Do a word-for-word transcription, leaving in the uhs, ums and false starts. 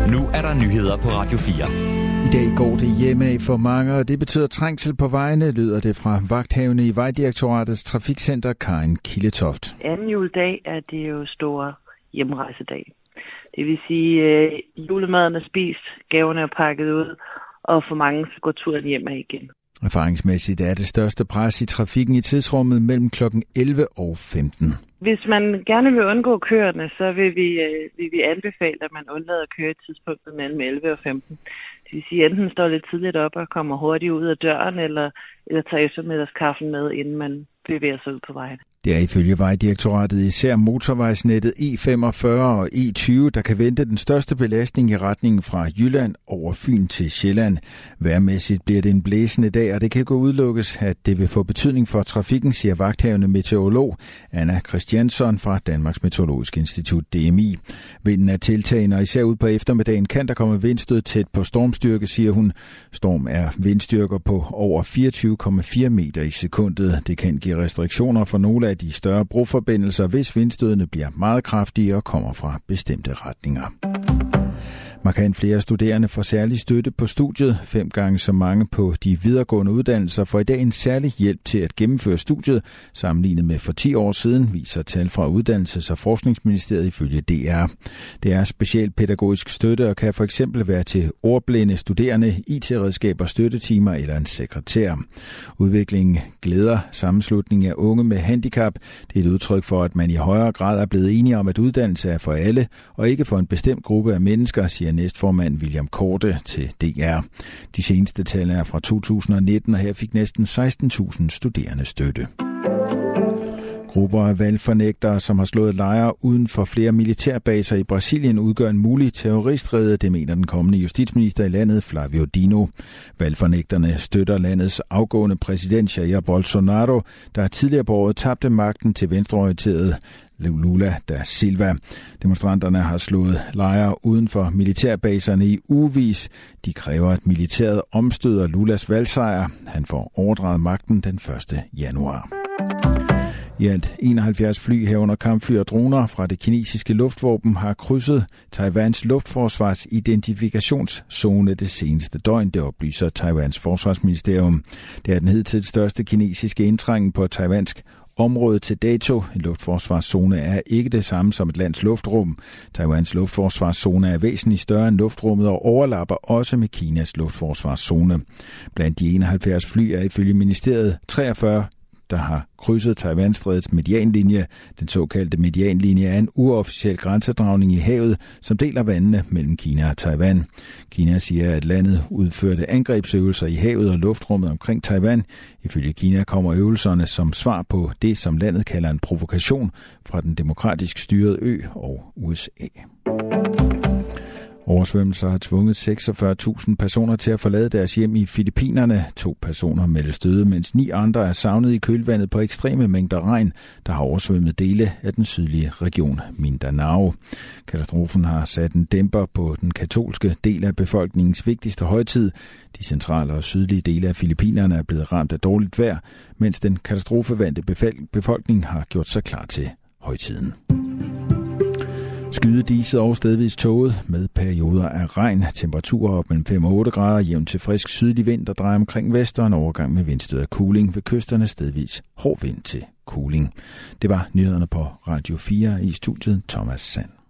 Nu er der nyheder på Radio fire. I dag går det hjemme for mange, og det betyder trængsel på vejene, lyder det fra vagthavende i Vejdirektoratets trafikcenter Karin Kildetoft. Anden juledag er det jo store hjemrejsedag. Det vil sige, at øh, julemaden er spist, gaverne er pakket ud, og for mange så går turen hjem af igen. Erfaringsmæssigt er det største pres i trafikken i tidsrummet mellem klokken elleve og femten. Hvis man gerne vil undgå køerne, så vil vi, øh, vil vi anbefale, at man undlader at køre i tidspunktet mellem elleve og femten. Det vil sige, enten står lidt tidligt op og kommer hurtigt ud af døren, eller, eller tager eftermiddagskaffen med, inden man bevæger sig ud på vejen. Det er ifølge Vejdirektoratet især motorvejsnettet E femogfyrre og E tyve, der kan vente den største belastning i retningen fra Jylland over Fyn til Sjælland. Vejrmæssigt bliver det en blæsende dag, og det kan gå udelukkes, at det vil få betydning for trafikken, siger vagthavende meteorolog Anna Christiansson fra Danmarks Meteorologiske Institut D M I. Vinden er tiltagende, og især ud på eftermiddagen kan der komme vindstød tæt på stormstyrke, siger hun. Storm er vindstyrker på over fireogtyve komma fire meter i sekundet. Det kan give restriktioner for nogle af de større broforbindelser, hvis vindstødene bliver meget kraftige og kommer fra bestemte retninger. Markant flere studerende får særlig støtte på studiet. Fem gange så mange på de videregående uddannelser får i dag en særlig hjælp til at gennemføre studiet, sammenlignet med for ti år siden, viser tal fra Uddannelses- og Forskningsministeriet ifølge D R. Det er specialpædagogisk støtte og kan for eksempel være til ordblinde studerende, I T-redskaber, støttetimer eller en sekretær. Udviklingen glæder sammenslutningen af unge med handicap. Det er et udtryk for, at man i højere grad er blevet enige om, at uddannelse er for alle og ikke for en bestemt gruppe af mennesker, siger næstformand William Korte til D R. De seneste tal er fra to tusind og nitten, og her fik næsten seksten tusind studerende støtte. Grupper af valgfornægtere, som har slået lejre uden for flere militærbaser i Brasilien, udgør en mulig terroristrede, det mener den kommende justitsminister i landet, Flávio Dino. Valgfornægterne støtter landets afgående præsident Jair Bolsonaro, der tidligere på året tabte magten til venstreorienterede Lula da Silva. Demonstranterne har slået lejre uden for militærbaserne i ugevis. De kræver, at militæret omstøder Lulas valgsejr. Han får overdraget magten den første januar. I alt enoghalvfjerds fly herunder kampfly og droner fra det kinesiske luftvåben har krydset Taiwans luftforsvars identifikationszone det seneste døgn, det oplyser Taiwans forsvarsministerium. Det er den hidtil største kinesiske indtrængen på taiwansk område til dato. En luftforsvarszone er ikke det samme som et lands luftrum. Taiwans luftforsvarszone er væsentligt større end luftrummet og overlapper også med Kinas luftforsvarszone. Blandt de enoghalvfjerds fly er ifølge ministeriet treogfyrre, der har krydset Taiwanstrædets medianlinje. Den såkaldte medianlinje er en uofficiel grænsedragning i havet, som deler vandene mellem Kina og Taiwan. Kina siger, at landet udførte angrebsøvelser i havet og luftrummet omkring Taiwan. Ifølge Kina kommer øvelserne som svar på det, som landet kalder en provokation fra den demokratisk styrede ø og U S A. Oversvømmelser har tvunget seksogfyrre tusind personer til at forlade deres hjem i Filippinerne. To personer meldes døde, mens ni andre er savnet i kølvandet på ekstreme mængder regn, der har oversvømmet dele af den sydlige region Mindanao. Katastrofen har sat en dæmper på den katolske del af befolkningens vigtigste højtid. De centrale og sydlige dele af Filippinerne er blevet ramt af dårligt vejr, mens den katastrofevante befolkning har gjort sig klar til højtiden. Skydedigset og stedvis tåget med perioder af regn. Temperaturer op mellem fem og otte grader, jævnt til frisk sydlig vind, der drejer omkring vest, og en overgang med vindstød af kuling ved kysterne, stedvis hård vind til kuling. Det var nyhederne på Radio fire, i studiet Thomas Sand.